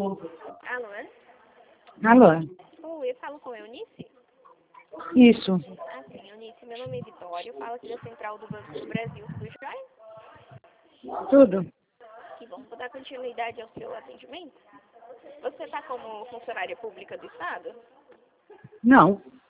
Alô? Alô? Oi, eu falo com a Eunice? Isso. Ah, sim, Eunice, meu nome é Vitória, eu falo aqui da Central do Banco do Brasil, tudo jóia? Tudo? Que bom, vou dar continuidade ao seu atendimento. Você está como funcionária pública do Estado? Não.